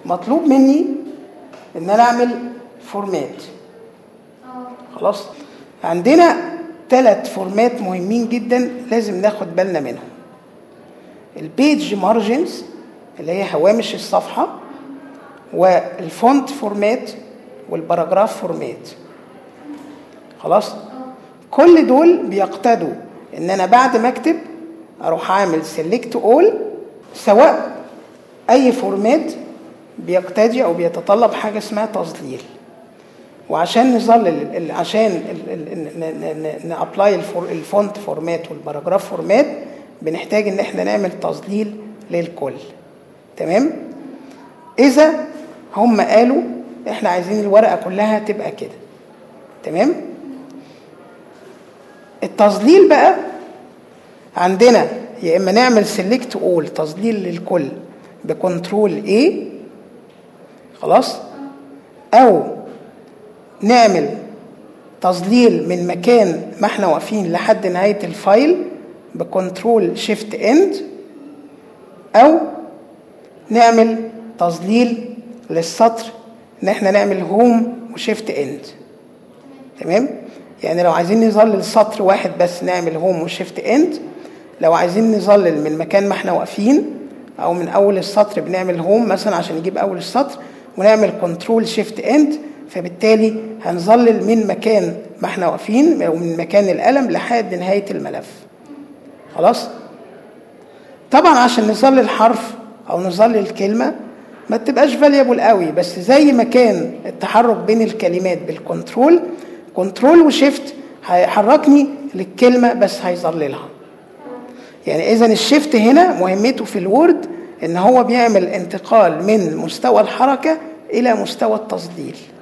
مطلوب مني ان انا اعمل فورمات. خلاص، عندنا 3 فورمات مهمين جدا لازم ناخد بالنا منهم. البيج مارجنز اللي هي هوامش الصفحه، والفونت فورمات، والباراجراف فورمات. خلاص، كل دول بيقتضوا ان انا بعد ما اكتب اروح اعمل سيلكت اول. سواء اي فورمات بيقتضي او بيتطلب حاجه اسمها تظليل، وعشان نظلل عشان نابلاي الفونت فورمات والباراجراف فورمات بنحتاج ان احنا نعمل تظليل للكل. تمام؟ اذا هم قالوا احنا عايزين الورقه كلها تبقى كده. تمام؟ التظليل بقى عندنا يا اما نعمل سيلكت اول تظليل للكل بكنترول A، خلاص، او نعمل تظليل من مكان ما احنا واقفين لحد نهايه الفايل بكنترول شيفت اند، او نعمل تظليل للسطر ان احنا نعمل هوم وشيفت اند. تمام؟ يعني لو عايزين نظلل سطر واحد بس نعمل هوم وشيفت اند، لو عايزين نظلل من مكان ما احنا واقفين او من اول السطر بنعمل هوم مثلا عشان نجيب اول السطر ونعمل كنترول شيفت اند، فبالتالي هنظلل من مكان ما احنا واقفين او من مكان القلم لحد نهايه الملف. خلاص، طبعا عشان نظلل حرف او نظلل كلمه ما تبقاش فاليبل قوي، بس زي ما كان التحرك بين الكلمات بالكنترول، كنترول وشيفت هيحركني للكلمه بس هيظللها. يعني اذا الشيفت هنا مهمته في الوورد ان هو بيعمل انتقال من مستوى الحركه الى مستوى التظليل.